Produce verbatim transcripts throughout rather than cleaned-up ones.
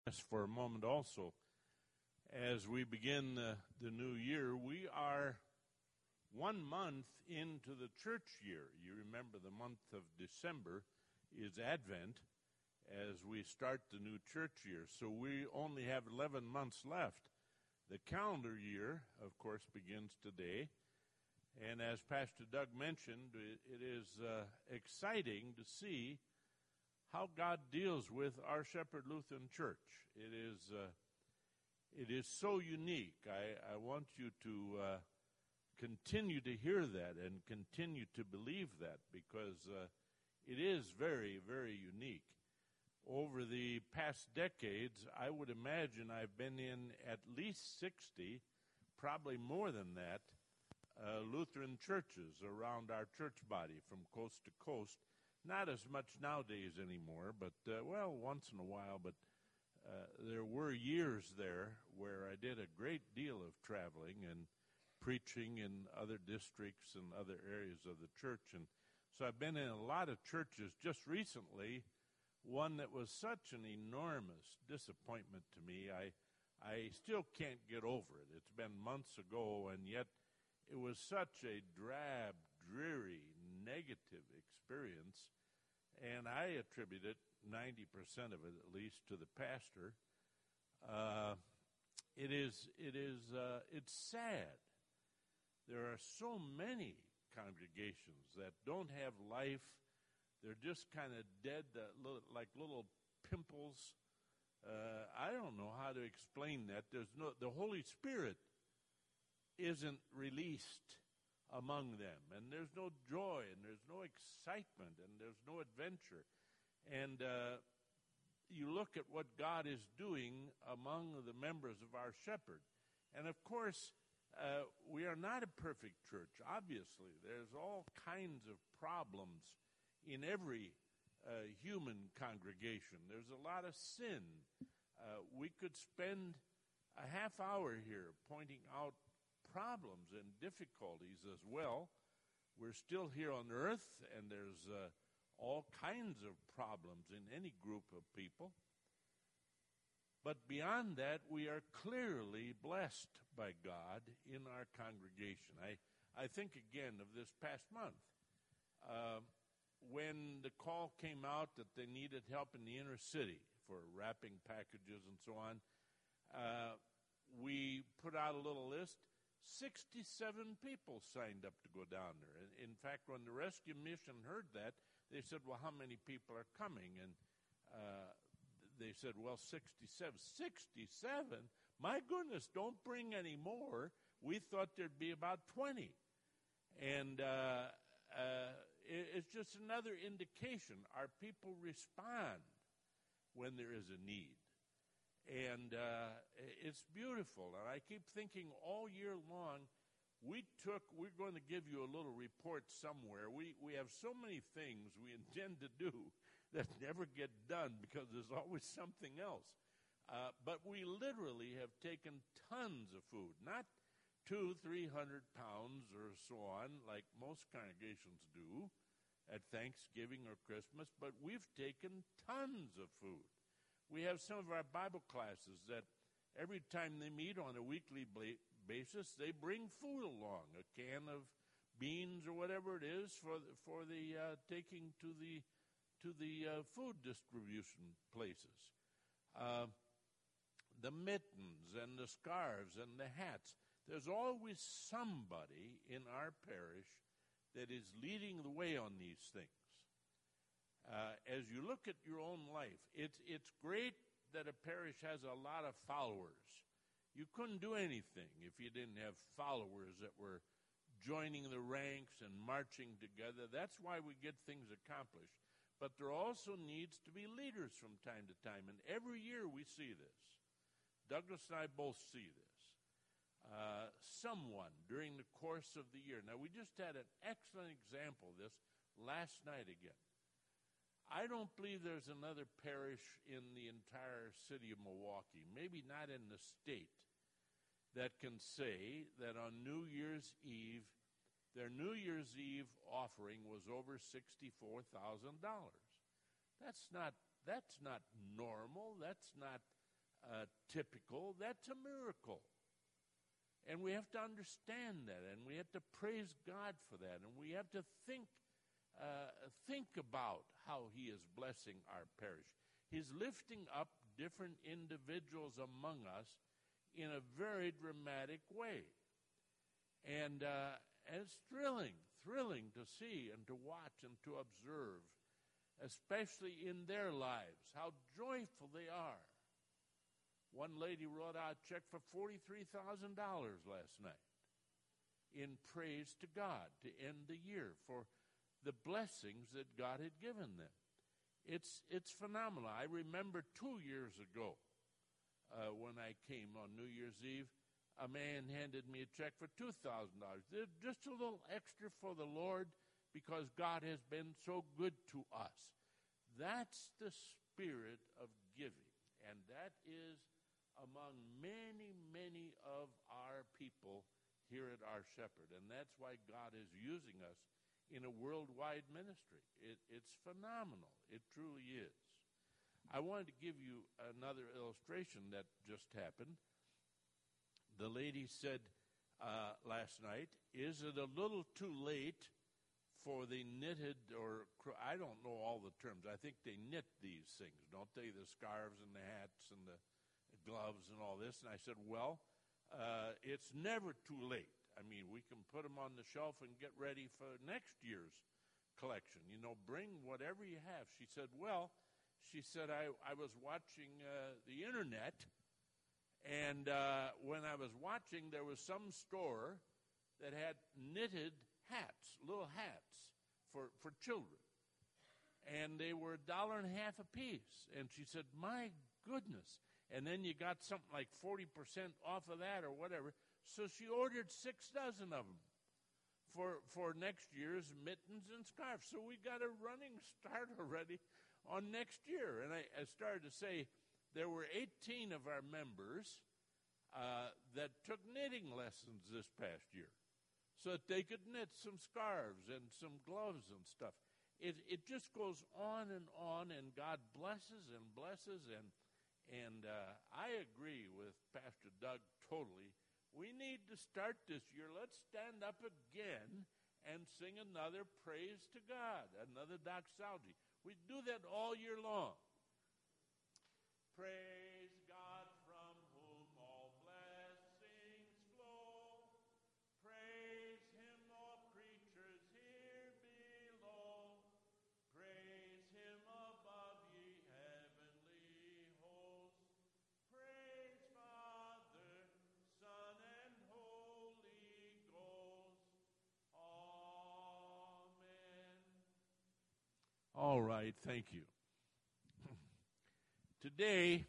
For a moment also, as we begin uh, the new year, we are one month into the church year. You remember the month of December is Advent as we start the new church year. So we only have eleven months left. The calendar year, of course, begins today. And as Pastor Doug mentioned, it, it is uh, exciting to see how God deals with our Shepherd Lutheran Church. It is uh, it is so unique. I, I want you to uh, continue to hear that and continue to believe that because uh, it is very, very unique. Over the past decades, I would imagine I've been in at least sixty, probably more than that, uh, Lutheran churches around our church body from coast to coast. Not as much nowadays anymore, but, uh, well, once in a while. But uh, there were years there where I did a great deal of traveling and preaching in other districts and other areas of the church. And so I've been in a lot of churches. Just recently, one that was such an enormous disappointment to me, I, I still can't get over it. It's been months ago, and yet it was such a drab, dreary, negative experience, and I attribute it, ninety percent of it at least, to the pastor. Uh, it is, it is, uh, it's sad. There are so many congregations that don't have life. They're just kind of dead, uh, little, like little pimples. Uh, I don't know how to explain that. There's no, the Holy Spirit isn't released among them, and there's no joy, and there's no excitement, and there's no adventure. And uh, you look at what God is doing among the members of our shepherd. And of course, uh, we are not a perfect church, obviously. There's all kinds of problems in every uh, human congregation. There's a lot of sin. Uh, we could spend a half hour here pointing out problems and difficulties as well. We're still here on earth, and there's uh, all kinds of problems in any group of people. But beyond that, we are clearly blessed by God in our congregation. I, I think again of this past month, uh, when the call came out that they needed help in the inner city for wrapping packages and so on, uh, we put out a little list. sixty-seven people signed up to go down there. In fact, when the rescue mission heard that, they said, well, how many people are coming? And uh, they said, well, sixty-seven. sixty-seven? My goodness, don't bring any more. We thought there'd be about twenty. And uh, uh, it, it's just another indication. Our people respond when there is a need. And uh, it's beautiful. And I keep thinking all year long, we took, we're going to give you a little report somewhere. We we have so many things we intend to do that never get done because there's always something else. Uh, but we literally have taken tons of food, not two, three hundred pounds or so on, like most congregations do at Thanksgiving or Christmas, but we've taken tons of food. We have some of our Bible classes that every time they meet on a weekly basis, they bring food along, a can of beans or whatever it is for the, for the uh, taking to the to the uh, food distribution places. Uh, the mittens and the scarves and the hats. There's always somebody in our parish that is leading the way on these things. Uh, as you look at your own life, it's it's great that a parish has a lot of followers. You couldn't do anything if you didn't have followers that were joining the ranks and marching together. That's why we get things accomplished. But there also needs to be leaders from time to time, and every year we see this. Douglas and I both see this. Uh, someone during the course of the year. Now, we just had an excellent example of this last night again. I don't believe there's another parish in the entire city of Milwaukee, maybe not in the state, that can say that on New Year's Eve, their New Year's Eve offering was over sixty-four thousand dollars. That's not, that's not normal. That's not uh, typical, that's a miracle. And we have to understand that, and we have to praise God for that, and we have to think uh, think about how he is blessing our parish. He's lifting up different individuals among us in a very dramatic way. And, uh, and it's thrilling, thrilling to see and to watch and to observe, especially in their lives, how joyful they are. One lady wrote out a check for forty-three thousand dollars last night in praise to God to end the year for the blessings that God had given them. It's it's phenomenal. I remember two years ago uh, when I came on New Year's Eve, a man handed me a check for two thousand dollars. Just a little extra for the Lord because God has been so good to us. That's the spirit of giving, and that is among many, many of our people here at Our Shepherd, and that's why God is using us in a worldwide ministry. It, it's phenomenal. It truly is. I wanted to give you another illustration that just happened. The lady said uh, last night, is it a little too late for the knitted, or I don't know all the terms. I think they knit these things, don't they? The scarves and the hats and the gloves and all this. And I said, well, uh, it's never too late. I mean, we can put them on the shelf and get ready for next year's collection. You know, bring whatever you have. She said, well, she said, I, I was watching uh, the internet, and uh, when I was watching, there was some store that had knitted hats, little hats for, for children. And they were a dollar and a half a piece. And she said, my goodness. And then you got something like forty percent off of that or whatever. So she ordered six dozen of them for for next year's mittens and scarves. So we got a running start already on next year. And I, I started to say there were eighteen of our members uh, that took knitting lessons this past year so that they could knit some scarves and some gloves and stuff. It, it just goes on and on, and God blesses and blesses and And uh, I agree with Pastor Doug totally. We need to start this year. Let's stand up again and sing another praise to God, another doxology. We do that all year long. Praise God from whom all blessings flow. Praise him, all creatures here below. Praise him above, ye heavenly hosts. Praise Father, Son, and Holy Ghost. Amen. All right, thank you. Today,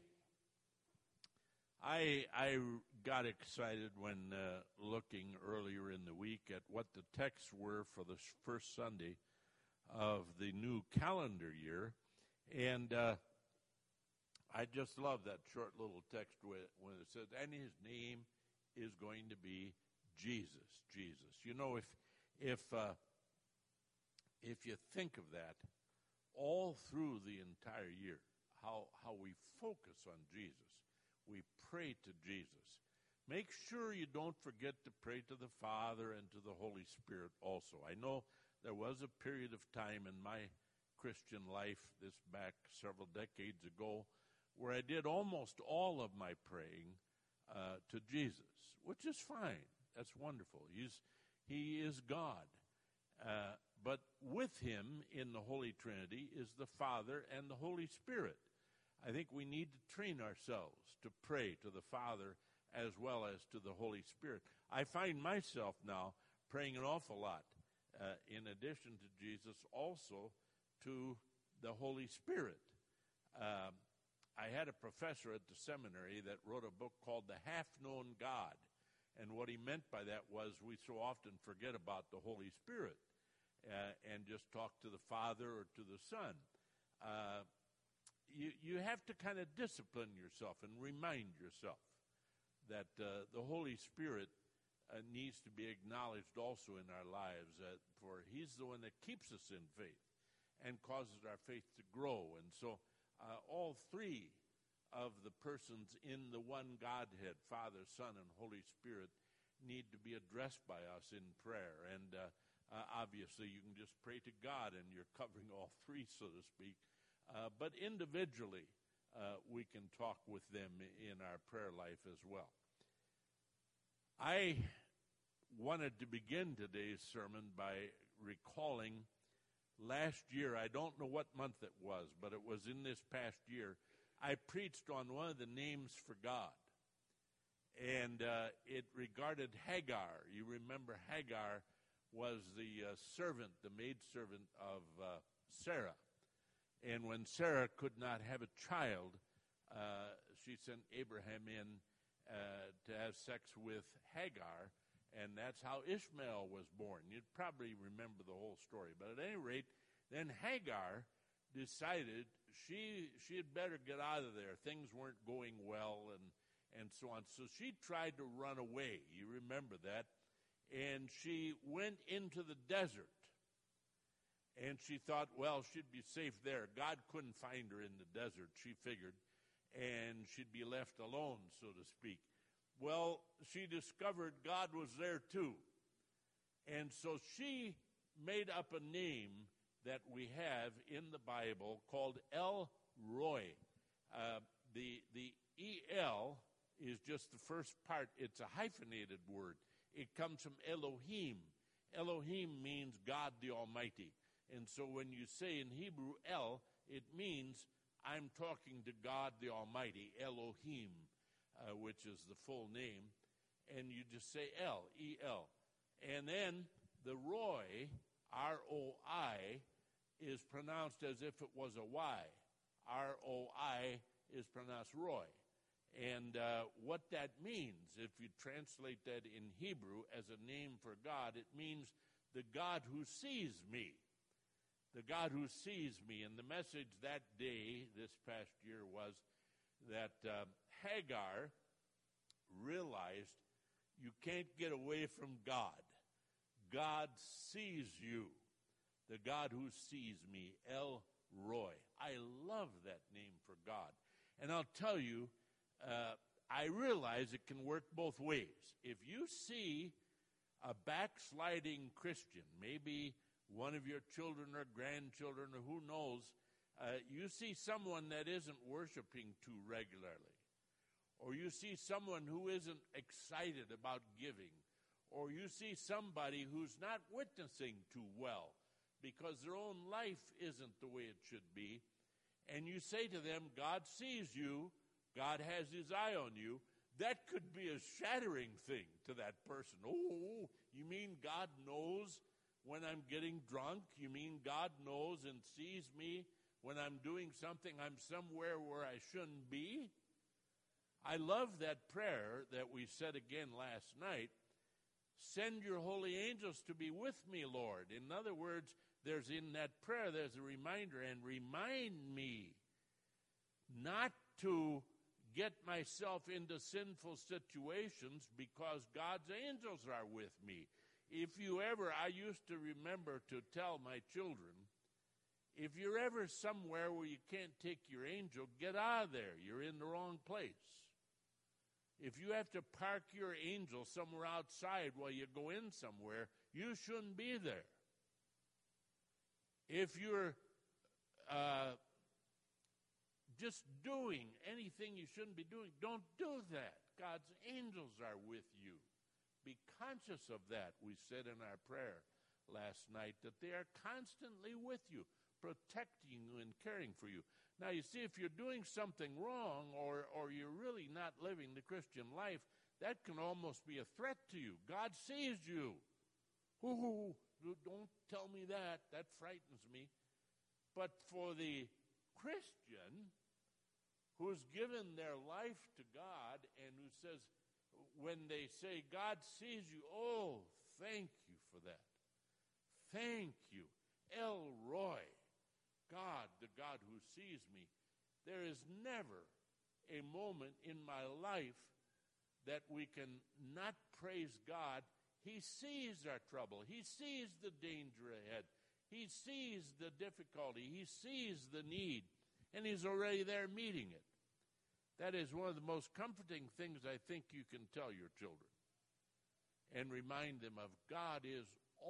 I I got excited when uh, looking earlier in the week at what the texts were for the first Sunday of the new calendar year, and uh, I just love that short little text when it says, and his name is going to be Jesus, Jesus. You know, if if uh, if you think of that, all through the entire year, how how we focus on Jesus, we pray to Jesus. Make sure you don't forget to pray to the Father and to the Holy Spirit also. I know there was a period of time in my Christian life, this back several decades ago, where I did almost all of my praying uh, to Jesus, which is fine. That's wonderful. He's He is God. Uh, but with him in the Holy Trinity is the Father and the Holy Spirit. I think we need to train ourselves to pray to the Father as well as to the Holy Spirit. I find myself now praying an awful lot, uh, in addition to Jesus, also to the Holy Spirit. Um, I had a professor at the seminary that wrote a book called The Half-Known God, and what he meant by that was we so often forget about the Holy Spirit uh, and just talk to the Father or to the Son. Uh, You, you have to kind of discipline yourself and remind yourself that uh, the Holy Spirit uh, needs to be acknowledged also in our lives, uh, for he's the one that keeps us in faith and causes our faith to grow. And so uh, all three of the persons in the one Godhead, Father, Son, and Holy Spirit, need to be addressed by us in prayer. And uh, uh, obviously you can just pray to God and you're covering all three, so to speak. Uh, but individually, uh, we can talk with them in our prayer life as well. I wanted to begin today's sermon by recalling last year, I don't know what month it was, but it was in this past year, I preached on one of the names for God. And uh, it regarded Hagar. You remember Hagar was the uh, servant, the maidservant of uh, Sarah. And when Sarah could not have a child, uh, she sent Abraham in uh, to have sex with Hagar, and that's how Ishmael was born. You'd probably remember the whole story. But at any rate, then Hagar decided she she had better get out of there. Things weren't going well, and and so on. So she tried to run away. You remember that. And she went into the desert. And she thought, well, she'd be safe there. God couldn't find her in the desert, she figured. And she'd be left alone, so to speak. Well, she discovered God was there too. And so she made up a name that we have in the Bible called El Roi. Uh, the, the E L is just the first part. It's a hyphenated word. It comes from Elohim. Elohim means God the Almighty. And so when you say in Hebrew El, it means I'm talking to God the Almighty, Elohim, uh, which is the full name. And you just say El, E L. And then the Roi, R O I, is pronounced as if it was a Y. R O I is pronounced Roy. And uh, what that means, if you translate that in Hebrew as a name for God, it means the God who sees me. The God who sees me. And the message that day, this past year, was that uh, Hagar realized you can't get away from God. God sees you. The God who sees me, El Roi. I love that name for God. And I'll tell you, Uh, I realize it can work both ways. If you see a backsliding Christian, maybe one of your children or grandchildren or who knows, uh, you see someone that isn't worshiping too regularly, or you see someone who isn't excited about giving, or you see somebody who's not witnessing too well because their own life isn't the way it should be, and you say to them, God sees you, God has his eye on you, that could be a shattering thing to that person. Oh, you mean God knows when I'm getting drunk? You mean God knows and sees me when I'm doing something, I'm somewhere where I shouldn't be? I love that prayer that we said again last night. Send your holy angels to be with me, Lord. In other words, there's in that prayer, there's a reminder, and remind me not to get myself into sinful situations because God's angels are with me. If you ever, I used to remember to tell my children, if you're ever somewhere where you can't take your angel, get out of there. You're in the wrong place. If you have to park your angel somewhere outside while you go in somewhere, you shouldn't be there. If you're uh, just doing anything you shouldn't be doing, don't do that. God's angels are with you. Be conscious of that, we said in our prayer last night, that they are constantly with you, protecting you and caring for you. Now, you see, if you're doing something wrong or, or you're really not living the Christian life, that can almost be a threat to you. God sees you. Ooh, don't tell me that. That frightens me. But for the Christian who's given their life to God and who says, when they say, God sees you, oh, thank you for that. Thank you. El Roi, God, the God who sees me. There is never a moment in my life that we can not praise God. He sees our trouble. He sees the danger ahead. He sees the difficulty. He sees the need. And he's already there meeting it. That is one of the most comforting things I think you can tell your children, and remind them of God is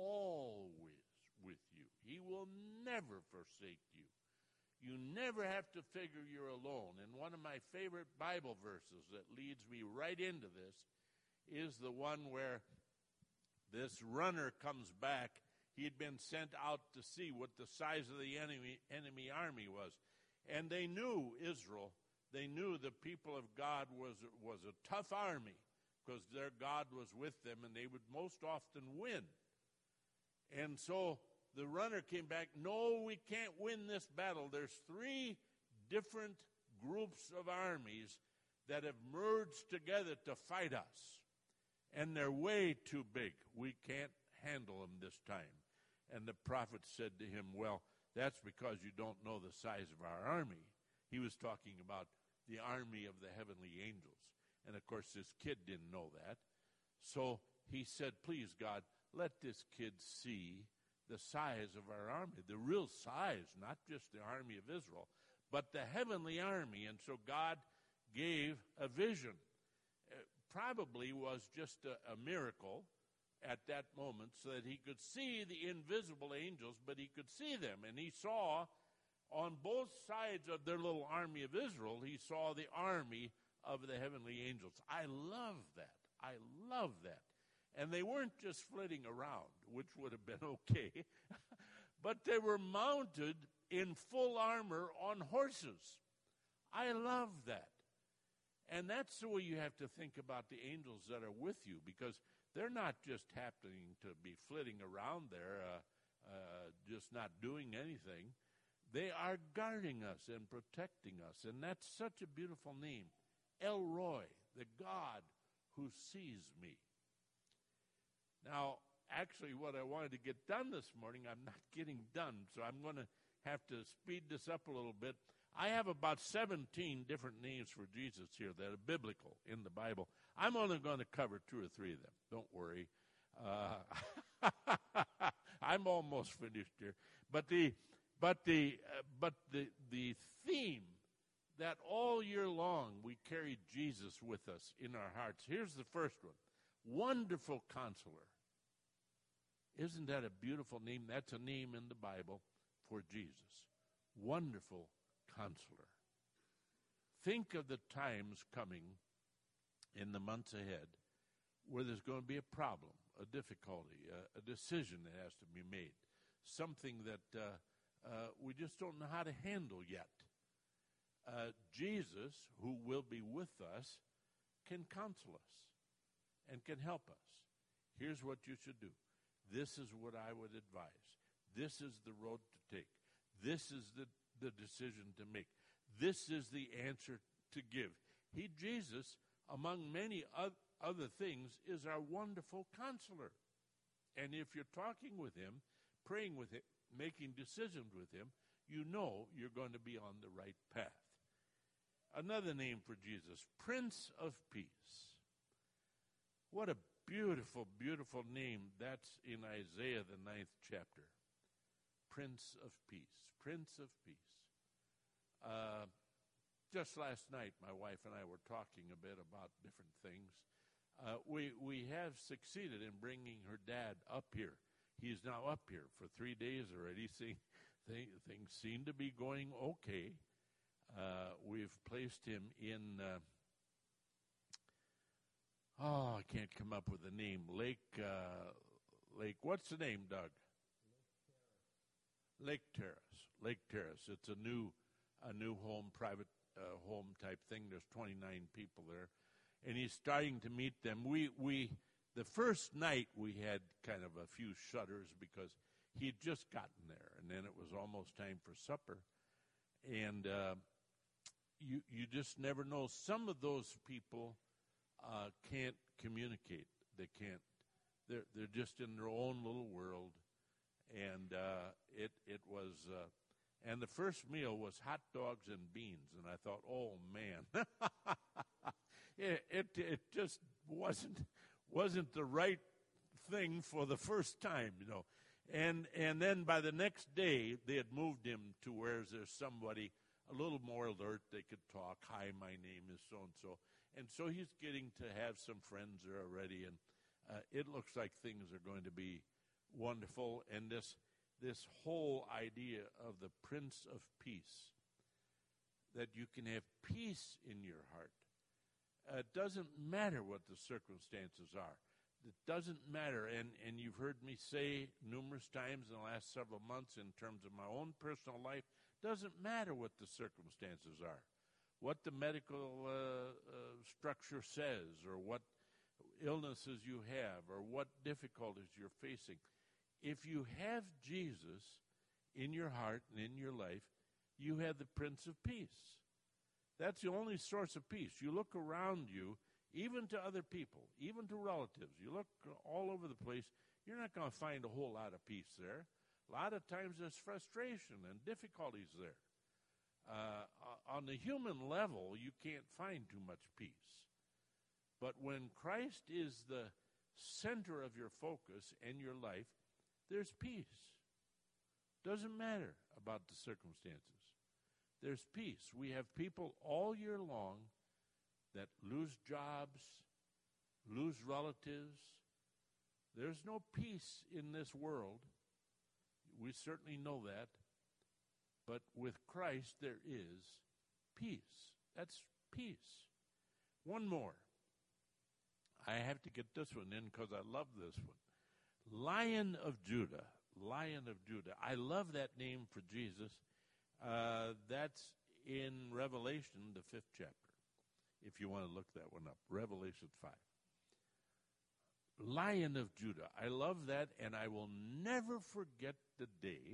always with you. He will never forsake you. You never have to figure you're alone. And one of my favorite Bible verses that leads me right into this is the one where this runner comes back. He had been sent out to see what the size of the enemy, enemy army was. And they knew Israel. They knew the people of God was, was a tough army because their God was with them, and they would most often win. And so the runner came back, no, we can't win this battle. There's three different groups of armies that have merged together to fight us, and they're way too big. We can't handle them this time. And the prophet said to him, well, that's because you don't know the size of our army. He was talking about the army of the heavenly angels. And, of course, this kid didn't know that. So he said, please, God, let this kid see the size of our army, the real size, not just the army of Israel, but the heavenly army. And so God gave a vision. It probably was just a, a miracle at that moment so that he could see the invisible angels, but he could see them. And he saw on both sides of their little army of Israel, he saw the army of the heavenly angels. I love that. I love that. And they weren't just flitting around, which would have been okay, but they were mounted in full armor on horses. I love that. And that's the way you have to think about the angels that are with you, because they're not just happening to be flitting around there, uh, uh, just not doing anything. They are guarding us and protecting us, and that's such a beautiful name. El Roi, the God who sees me. Now, actually, what I wanted to get done this morning, I'm not getting done, so I'm going to have to speed this up a little bit. I have about seventeen different names for Jesus here that are biblical in the Bible. I'm only going to cover two or three of them. Don't worry. Uh, I'm almost finished here. But the but the uh, but the the theme that all year long we carry Jesus with us in our hearts. Here's the first one. Wonderful Counselor. Isn't that a beautiful name? That's a name in the Bible for Jesus. Wonderful Counselor. Think of the times coming in the months ahead where there's going to be a problem, a difficulty, a, a decision that has to be made, something that uh, uh, we just don't know how to handle yet. Uh, Jesus, who will be with us, can counsel us and can help us. Here's what you should do. This is what I would advise. This is the road to take. This is the, the decision to make. This is the answer to give. He, Jesus, among many other things, is our wonderful counselor. And if you're talking with him, praying with him, making decisions with him, you know you're going to be on the right path. Another name for Jesus, Prince of Peace. What a beautiful, beautiful name. That's in Isaiah, the ninth chapter. Prince of Peace. Prince of Peace. Uh, just last night, my wife and I were talking a bit about different things. Uh, we we have succeeded in bringing her dad up here. He is now up here for three days already. See, th- things seem to be going okay. Uh, we've placed him in, uh, oh, I can't come up with a name. Lake, uh, Lake, what's the name, Doug? Lake Terrace. Lake Terrace. It's a new, a new home, private uh, home type thing. There's twenty-nine people there, and he's starting to meet them. We, we, the first night we had kind of a few shudders because he'd just gotten there, and then it was almost time for supper, and. Uh, You you just never know. Some of those people uh, can't communicate. They can't. They're they're just in their own little world, and uh, it it was. Uh, and the first meal was hot dogs and beans, and I thought, oh man, it, it it just wasn't wasn't the right thing for the first time, you know. And and then by the next day, they had moved him to where there's somebody a little more alert. They could talk. Hi, my name is so-and-so. And so he's getting to have some friends there already, and uh, it looks like things are going to be wonderful. And this this whole idea of the Prince of Peace, that you can have peace in your heart. Uh, it doesn't matter what the circumstances are. It doesn't matter. And, and you've heard me say numerous times in the last several months in terms of my own personal life, doesn't matter what the circumstances are, what the medical uh, uh, structure says, or what illnesses you have, or what difficulties you're facing. If you have Jesus in your heart and in your life, you have the Prince of Peace. That's the only source of peace. You look around you, even to other people, even to relatives. You look all over the place, you're not going to find a whole lot of peace there. A lot of times there's frustration and difficulties there. Uh, on the human level, you can't find too much peace. But when Christ is the center of your focus and your life, there's peace. Doesn't matter about the circumstances. There's peace. We have people all year long that lose jobs, lose relatives. There's no peace in this world. We certainly know that. But with Christ, there is peace. That's peace. One more. I have to get this one in because I love this one. Lion of Judah. Lion of Judah. I love that name for Jesus. Uh, that's in Revelation, the fifth chapter, if you want to look that one up. Revelation five. Lion of Judah. I love that, and I will never forget the day.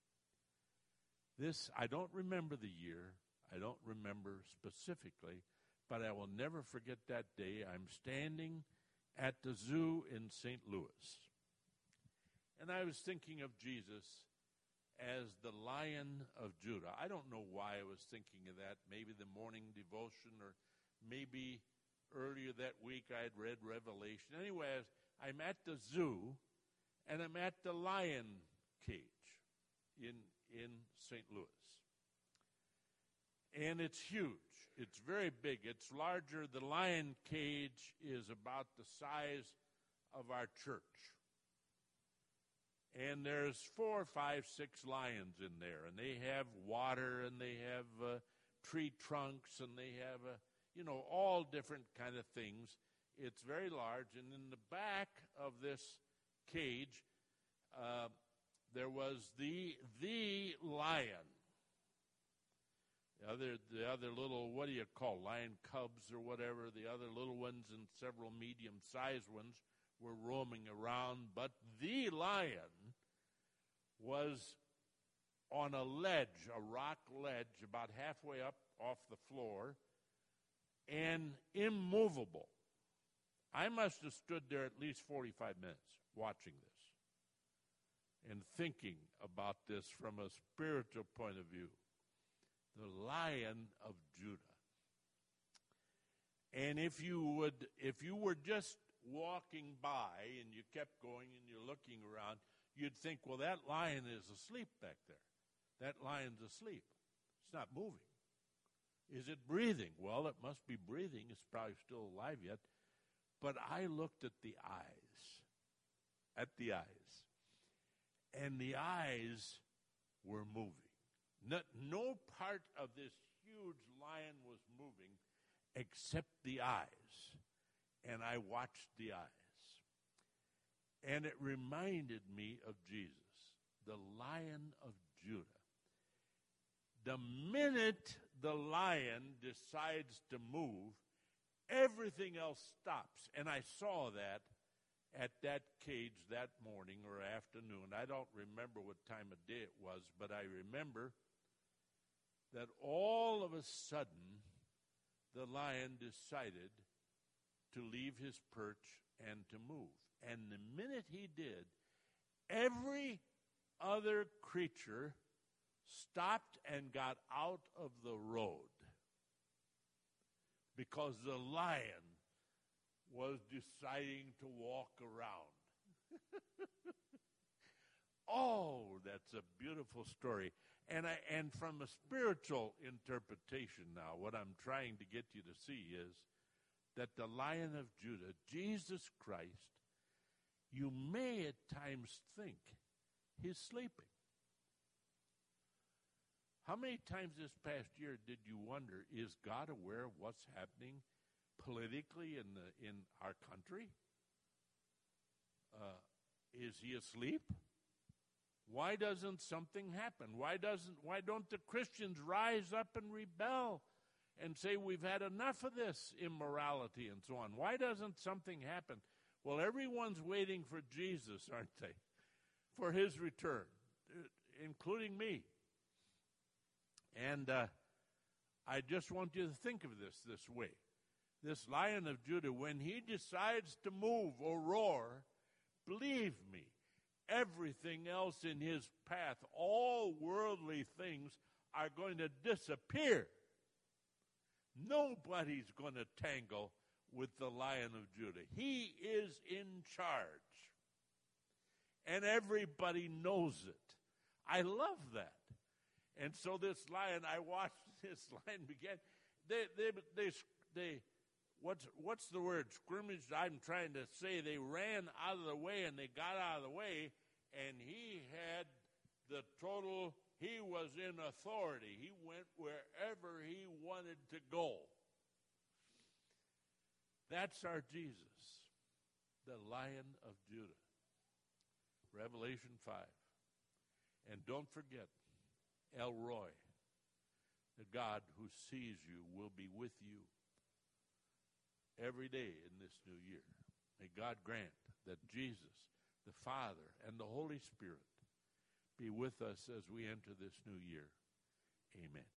This, I don't remember the year. I don't remember specifically, but I will never forget that day. I'm standing at the zoo in Saint Louis, and I was thinking of Jesus as the Lion of Judah. I don't know why I was thinking of that. Maybe the morning devotion, or maybe earlier that week I had read Revelation. Anyway, I'm at the zoo, and I'm at the lion cage in in Saint Louis. And it's huge. It's very big. It's larger. The lion cage is about the size of our church. And there's four, five, six lions in there, and they have water, and they have uh, tree trunks, and they have, uh, you know, all different kind of things. It's very large, and in the back of this cage, uh, there was the the lion. The other, the other little, what do you call, lion cubs or whatever, the other little ones and several medium-sized ones were roaming around, but the lion was on a ledge, a rock ledge, about halfway up off the floor, and immovable. I must have stood there at least forty-five minutes watching this and thinking about this from a spiritual point of view. The Lion of Judah. And if you would, if you were just walking by and you kept going and you're looking around, you'd think, well, that lion is asleep back there. That lion's asleep. It's not moving. Is it breathing? Well, it must be breathing. It's probably still alive yet. But I looked at the eyes, at the eyes, and the eyes were moving. No, no part of this huge lion was moving except the eyes. And I watched the eyes. And it reminded me of Jesus, the Lion of Judah. The minute the lion decides to move, everything else stops. And I saw that at that cage that morning or afternoon. I don't remember what time of day it was, but I remember that all of a sudden the lion decided to leave his perch and to move. And the minute he did, every other creature stopped and got out of the road because the lion was deciding to walk around. Oh, that's a beautiful story. And I, and from a spiritual interpretation now, what I'm trying to get you to see is that the Lion of Judah, Jesus Christ, you may at times think he's sleeping. How many times this past year did you wonder, is God aware of what's happening politically in the in our country? Uh, is he asleep? Why doesn't something happen? Why doesn't why don't the Christians rise up and rebel and say we've had enough of this immorality and so on? Why doesn't something happen? Well, everyone's waiting for Jesus, aren't they? For his return, including me. And uh, I just want you to think of this this way. This Lion of Judah, when he decides to move or roar, believe me, everything else in his path, all worldly things, are going to disappear. Nobody's going to tangle with the Lion of Judah. He is in charge. And everybody knows it. I love that. And so this lion, I watched this lion begin. They, they, they, they, what's, what's the word? Scrimmaged, I'm trying to say. They ran out of the way and they got out of the way. And he had the total, he was in authority. He went wherever he wanted to go. That's our Jesus, the Lion of Judah. Revelation five. And don't forget, El Roi, the God who sees you, will be with you every day in this new year. May God grant that Jesus, the Father, and the Holy Spirit be with us as we enter this new year. Amen.